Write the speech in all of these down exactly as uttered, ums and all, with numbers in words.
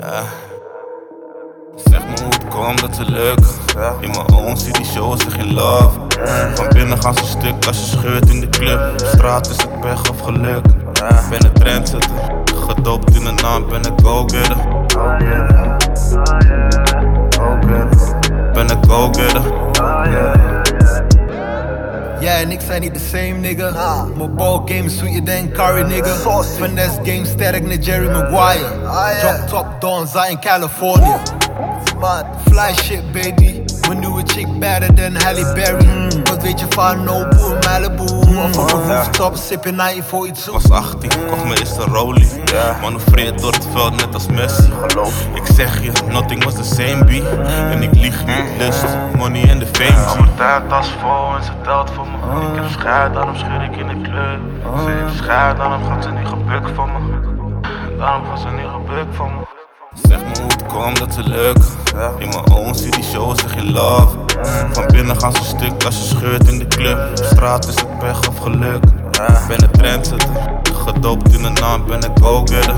Ja. Zeg me hoe het komt dat ze lukken. In mijn ogen zie die shows zich in love. Van binnen gaan ze stuk als je scheurt in de club. Op straat is het pech of geluk. Ben een trendsetter, gedoopt in de naam, ben een go-getter. Ben een go-getter. Jij en ik zijn niet de same nigga. Nah. Mijn ball game is sweeter than curry nigga. Finesse game sterk naar Jerry Maguire. Ah, yeah. Drop top Don Zai in California. Smart. Fly shit baby. Mijn nieuwe chick better than Halle Berry. Mm. Wat weet je van Nobu en Malibu? Mm. Of op een rooftop sipping ninety-four iets. Ik was achttien, kocht me eerste rollie. Yeah. Manoeuvreerd door het veld net als Messi. Ik zeg je, nothing was the same B. En ik lieg niet, lust, money en de fame. Mijn taarttas vol en ze telt voor me. Ik heb scheid, daarom scheur ik in de kleur. Ze heeft scheid, daarom gaat ze niet gebukt van me. Daarom gaat ze niet gebukt van me. Zeg me hoe het komt dat ze lukken. In mijn ogen zie die shows zich in love. Van binnen gaan ze stuk als je scheurt in de club. Op straat is het pech of geluk. Ben een trendsetter, gedoopt in de naam, ben een go-getter.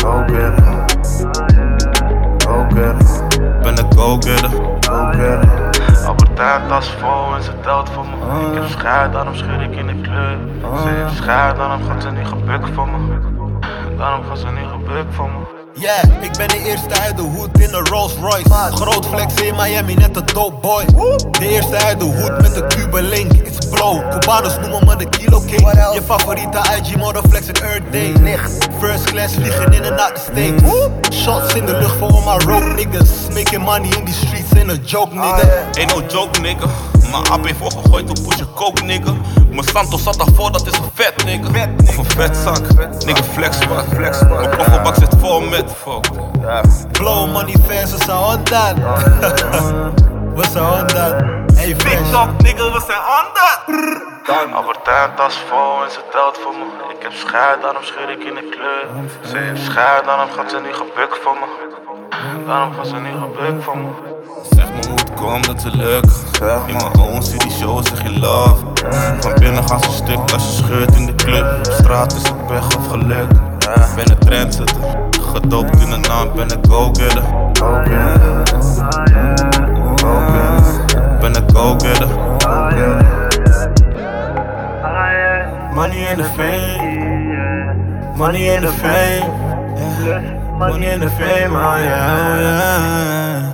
Ben een go-getter. Albertijn tas vol en ze telt voor me. Ik heb scheid, daarom scheur ik in de kleur. Ze heeft scheid, daarom gaat ze niet gebukt van me. Daarom gaat ze niet gebukt van me. Yeah, ik ben de eerste uit de hoed in een Rolls Royce. Groot flex in Miami, net een dope boy. De eerste uit de hoed met de Cuban link, it's blow. Cubanos noemen me de Kilo King. Je favoriete I G model flex in Earth Day. First class vliegen in en out the States. Shots in de lucht voor my rope niggas. Making money in die streets ain't a joke nigga. Ain't no joke nigga. Mijn app heeft opgegooid op push je coke nigga. Mijn Santos zat daarvoor, dat is een vet nigga. Of een vetzak, nigga flexbak. Mijn kofferbak zit vol met fuck. Blow money fans, we zijn on that. We zijn on that. Hey TikTok nigga, we zijn on that. Albertijn tas vol en ze telt voor me. Ik heb scheid, daarom scheur ik in de kleur. Ze heeft scheid, daarom gaat ze niet gebukt van me. Daarom gaat ze niet gebukt van me. Zeg me hoe het komt dat ze lukken. In mijn ogen zie die shows zich in love. Van binnen gaan ze stuk als je scheurt in de club. Op straat is het pech of geluk. Ben een trendsetter, gedoopt in de naam, ben een go-getter. Ben een go-getter. Money in the fame, money in the fame, money in the fame, oh yeah, oh yeah.